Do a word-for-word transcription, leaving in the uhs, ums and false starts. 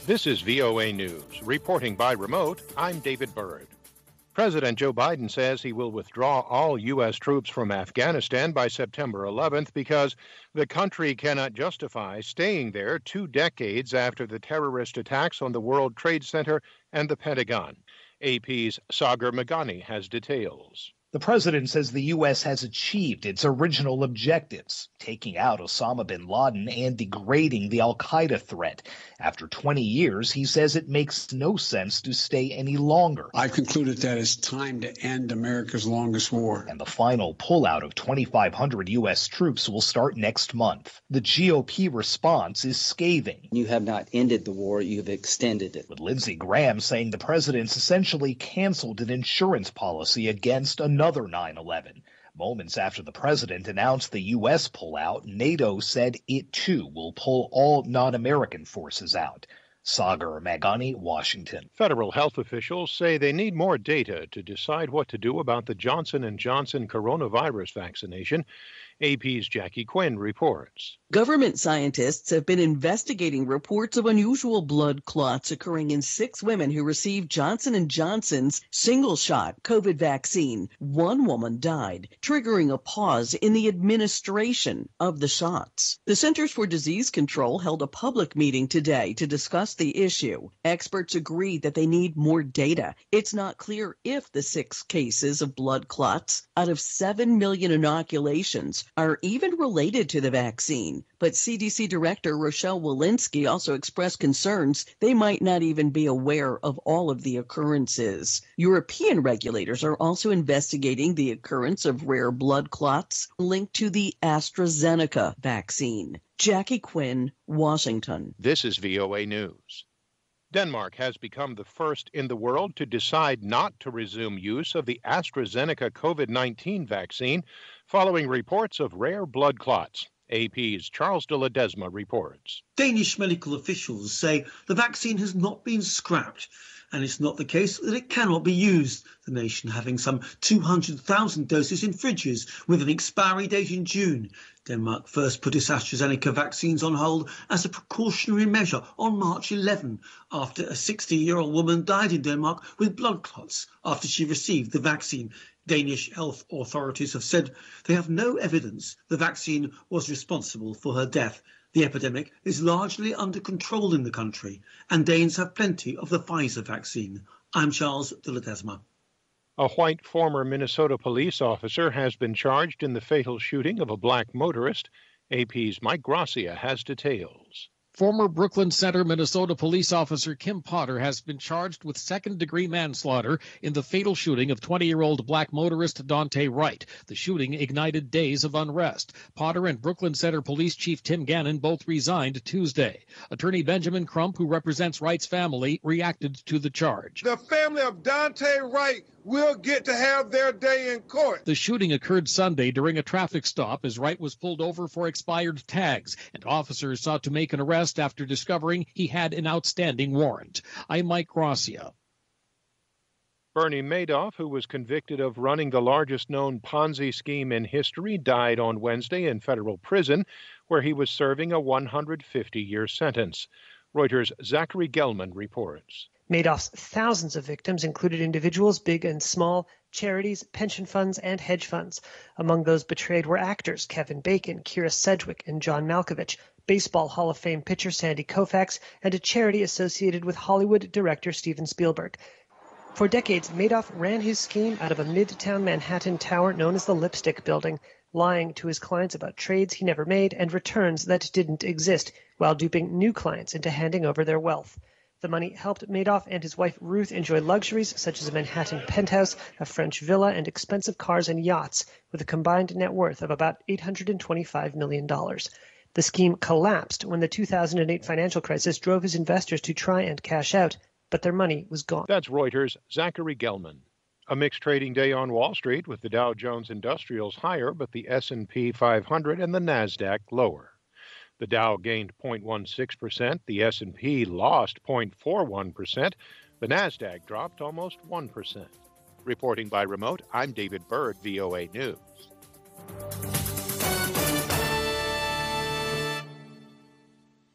This is V O A News. Reporting by remote, I'm David Byrd. President Joe Biden says he will withdraw all U S troops from Afghanistan by September eleventh because the country cannot justify staying there two decades after the terrorist attacks on the World Trade Center and the Pentagon. A P's Sagar Meghani has details. The president says the U S has achieved its original objectives, taking out Osama bin Laden and degrading the al-Qaeda threat. After twenty years, he says it makes no sense to stay any longer. I've concluded that it's time to end America's longest war. And the final pullout of twenty-five hundred U S troops will start next month. The G O P response is scathing. You have not ended the war, you have extended it. With Lindsey Graham saying the president's essentially canceled an insurance policy against another Another nine eleven. Moments after the president announced the U S pullout, NATO said it too will pull all non-American forces out. Sagar Meghani, Washington. Federal health officials say they need more data to decide what to do about the Johnson and Johnson coronavirus vaccination. A P's Jackie Quinn reports. Government scientists have been investigating reports of unusual blood clots occurring in six women who received Johnson and Johnson's single-shot COVID vaccine. One woman died, triggering a pause in the administration of the shots. The Centers for Disease Control held a public meeting today to discuss the issue. Experts agree that they need more data. It's not clear if the six cases of blood clots out of seven million inoculations are even related to the vaccine. But C D C Director Rochelle Walensky also expressed concerns they might not even be aware of all of the occurrences. European regulators are also investigating the occurrence of rare blood clots linked to the AstraZeneca vaccine. Jackie Quinn, Washington. This is V O A News. Denmark has become the first in the world to decide not to resume use of the AstraZeneca COVID nineteen vaccine following reports of rare blood clots. A P's Charles de Ledesma reports. Danish medical officials say the vaccine has not been scrapped, and it's not the case that it cannot be used, the nation having some two hundred thousand doses in fridges with an expiry date in June. Denmark first put its AstraZeneca vaccines on hold as a precautionary measure on March eleventh after a sixty-year-old woman died in Denmark with blood clots after she received the vaccine. Danish health authorities have said they have no evidence the vaccine was responsible for her death. The epidemic is largely under control in the country, and Danes have plenty of the Pfizer vaccine. I'm Charles de Ledesma. A white former Minnesota police officer has been charged in the fatal shooting of a black motorist. A P's Mike Gracia has details. Former Brooklyn Center, Minnesota police officer Kim Potter has been charged with second-degree manslaughter in the fatal shooting of twenty-year-old black motorist Daunte Wright. The shooting ignited days of unrest. Potter and Brooklyn Center Police Chief Tim Gannon both resigned Tuesday. Attorney Benjamin Crump, who represents Wright's family, reacted to the charge. The family of Daunte Wright will get to have their day in court. The shooting occurred Sunday during a traffic stop as Wright was pulled over for expired tags, and officers sought to make an arrest after discovering he had an outstanding warrant. I'm Mike Gracia. Bernie Madoff, who was convicted of running the largest known Ponzi scheme in history, died on Wednesday in federal prison, where he was serving a one hundred fifty year sentence. Reuters' Zachary Gelman reports. Madoff's thousands of victims included individuals, big and small, charities, pension funds, and hedge funds. Among those betrayed were actors Kevin Bacon, Kyra Sedgwick, and John Malkovich, Baseball Hall of Fame pitcher Sandy Koufax, and a charity associated with Hollywood director Steven Spielberg. For decades, Madoff ran his scheme out of a midtown Manhattan tower known as the Lipstick Building, lying to his clients about trades he never made and returns that didn't exist, while duping new clients into handing over their wealth. The money helped Madoff and his wife Ruth enjoy luxuries such as a Manhattan penthouse, a French villa, and expensive cars and yachts, with a combined net worth of about eight hundred twenty-five million dollars. The scheme collapsed when the two thousand eight financial crisis drove his investors to try and cash out, but their money was gone. That's Reuters' Zachary Gelman. A mixed trading day on Wall Street with the Dow Jones Industrials higher, but the S and P five hundred and the NASDAQ lower. The Dow gained zero point one six percent, the S and P lost zero point four one percent, the NASDAQ dropped almost one percent. Reporting by remote, I'm David Byrd, V O A News.